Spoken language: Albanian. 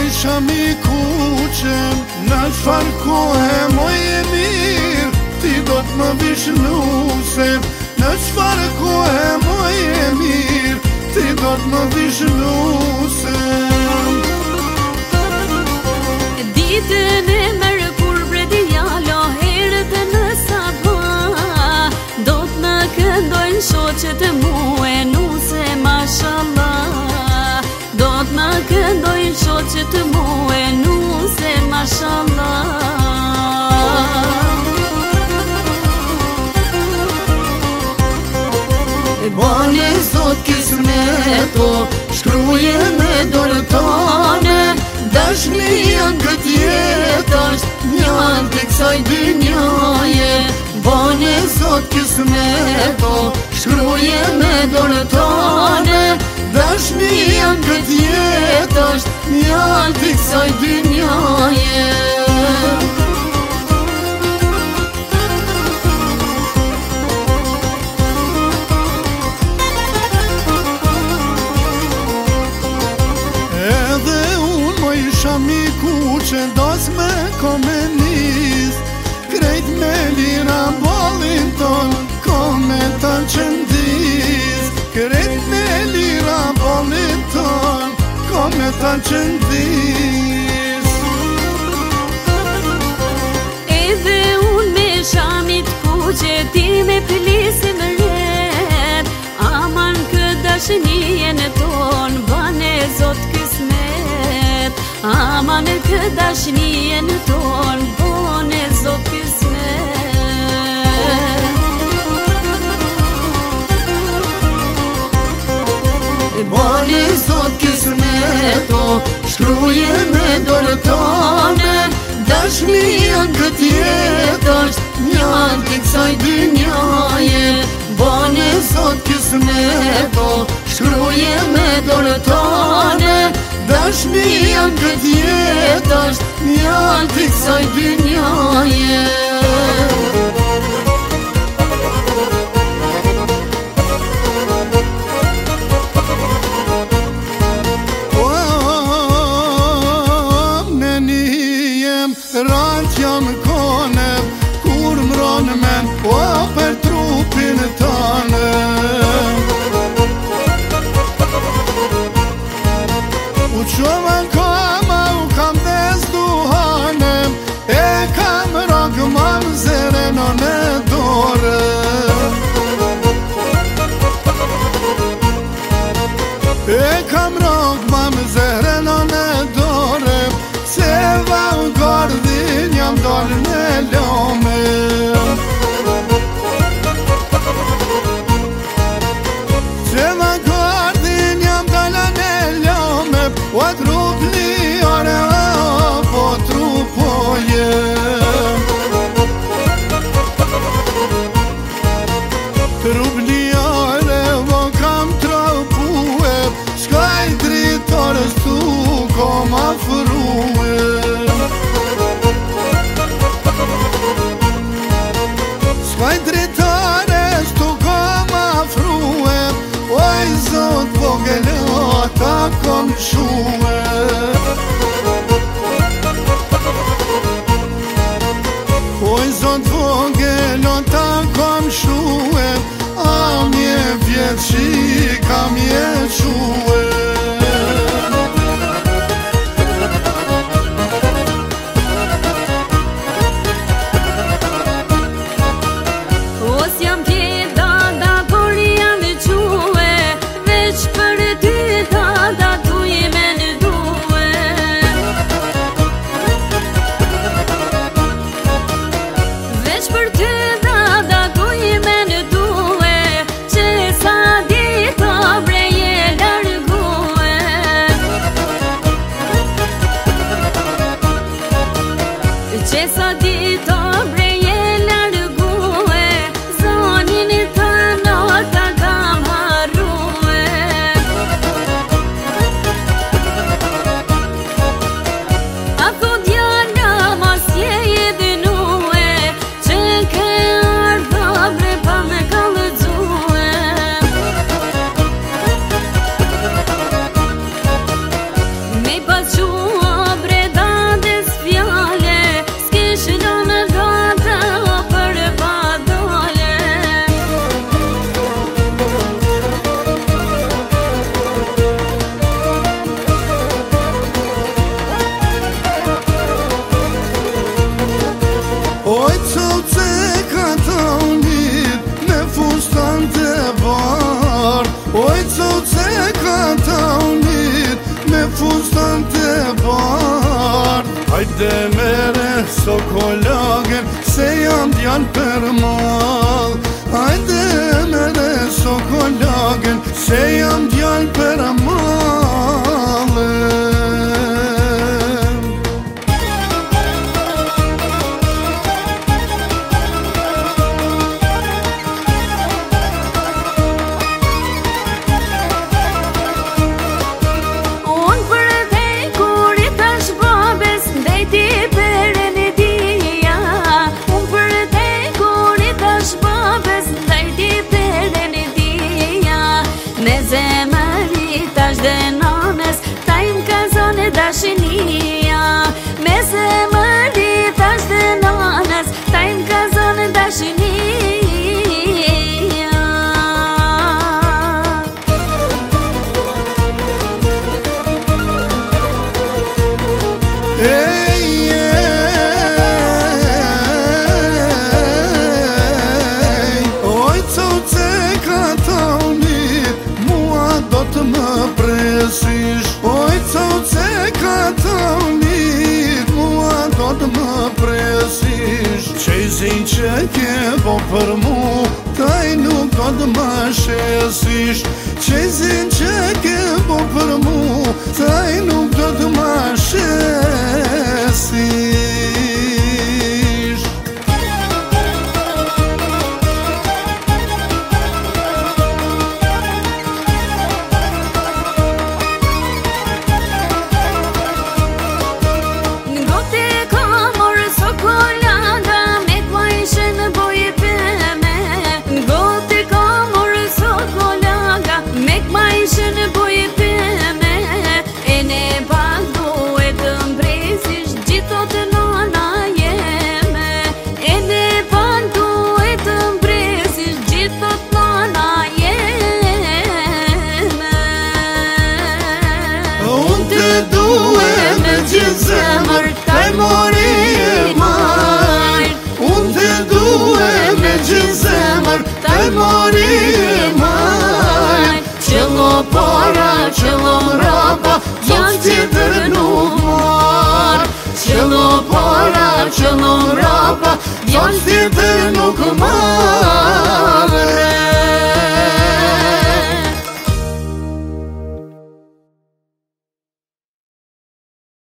isha mi kuqem, në çfar kohe moj e mirë, ti do t'më vishnuse. Në çfar kohe moj e mirë, ti do t'më vishnuse. Ditën e merë kur bredia lo herët në sabah, do t'më këndojnë shoqet muë nuse mashallah. Do t'më këndojnë shoqet muë nuse mashallah. Bane Zot kismeto, shkruje me dorë tane, dashnia këtë jetë është njën të kësaj dynjaje. Bane Zot kismeto, shkruje me dorë tane, dashnia këtë jetë është njën të kësaj dynjaje. Miku që dos me komenis, krejt me lira bolin ton, kome ta qëndis. Krejt me lira bolin ton, kome ta qëndis. Edhe unë me shamit ku që ti me plisim ret, aman këtë dashnien ton, bane Zot kismet. Aman këtë dashnien ton, bane Zot kismet. Bane Zot kismeto, shkruje me dorë tane, dashnia këtë jetë është njën të kësaj dynjaje. Bane Zot kismeto, shkruje me dorë tane, dashnia këtë jetë është njën të kësaj dynjaje. Rant jam kone, kur mron men, o për trupin tane. U qoma kama, u kam des duhanem, e kam rog mam zereno në dore. E kam rog mam zereno në dore, se vam gardin jam dal në lome. Se vam gardin jam dal në lome, o trupli ore po trupoje. Trupli ore vo kam trupue, shkaj dritorës tu kom afrue. Shkaj dritares tu kom afrue, oj Zot vogël ta kom shue. Oj Zot vogël ta kom shue, a mje vjetë që kam jeque. Veç për ty dada tu i me në Hajde mere sokolagen, se jam djall për mall. Hajde mere sokolagen, se jam djall për mall. Dashinia, me zemëri tash dhe nanes, ta im ka zonë dashinia. Ej, oj, coce ka ta unit, mua do të më presish. Oj, coce ka ta unit, mua do të më presish. Qezin që ke bo për mu, taj nuk do të më shesish. Qezin që ke bo për mu, taj nuk do të më shesish. Zemër, taj mori e marr. Unë të due me gjithë zemër, taj mori e marr. Qëllo para, qëllo mrapa, gjallë tjetër nuk marr. Qëllo para, qëllo mrapa, gjallë tjetër nuk marr.